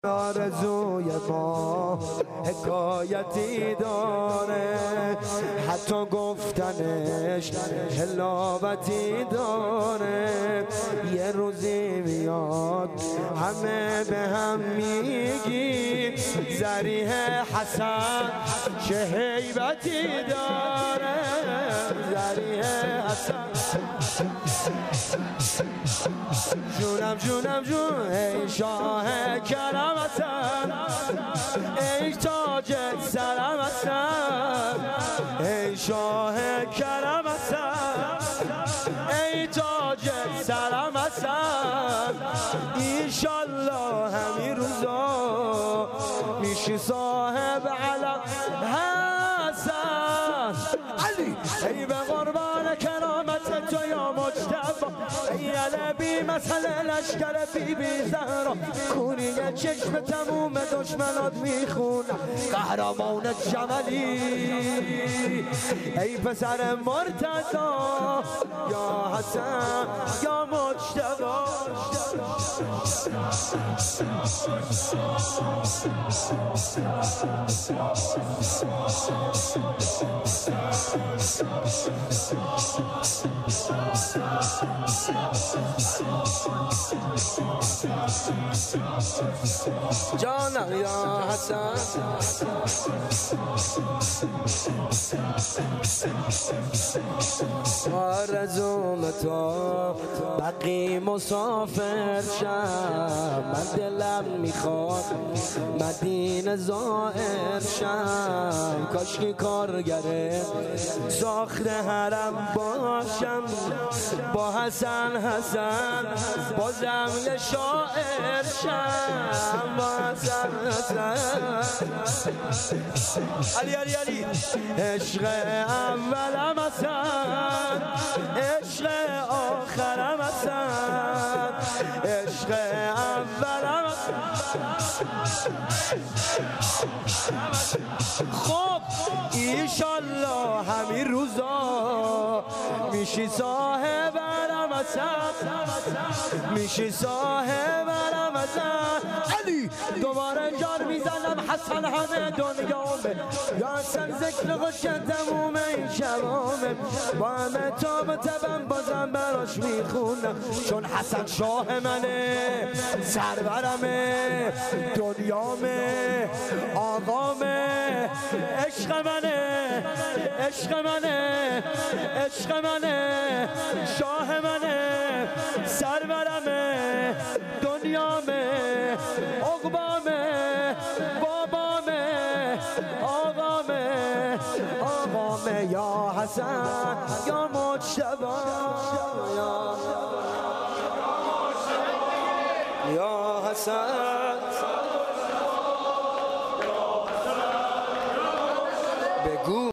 آرزوی ما حکایتی داره، حتی گفتنش حلاوتی داره. یه روزی میاد همه به هم میگی ذریح حسن چه هیبتی داره. ذریح حسن جونم جونم جون، ای شاه کرم حسن، ای تاج سرم حسن، ای شاه کرم حسن، ای تاج سرم حسن. ایشالله همین روزا میشی صاحب علم حسن علی. ای به قربان کرامت تو یا مجتبی، ای علبی مسئله لشکر بی بی زهرا، کونی چشم تموم دشمنات میخونم قهرمان جملی. ای پسر مرتضی یا حسن یا مجتبی. جانم یا حسن، آرزوم تو بقی مسافر شم، من دلم میخواد مدینه زائر شم. کاشکی کارگره ساخت حرم باشم، با حسن حسن بازم شاعر شم، با حسن حسن. علی علی علی. عشق اولم حسن، عشق آخرم حسن، عشق اولم خب ایشالله همین روزا میشی صاحب علم حسن، میشی صاحب علم حسن علی. دوباره جان میزنم حسن همه دنیامه، یا حسن ذکر خوش تموم این شبامه، با همه تاب تبم بازم براش میخونم، چون حسن شاه منه، سرورمه، دنیامه، آقامه، عشق منه، عشق منه، عشق منه، شاه منه، سرورمه، دنیامه، عقبامه، بابامه، آقامه، آقامه. یا حسن یا مجتبی، یا حسن بگو.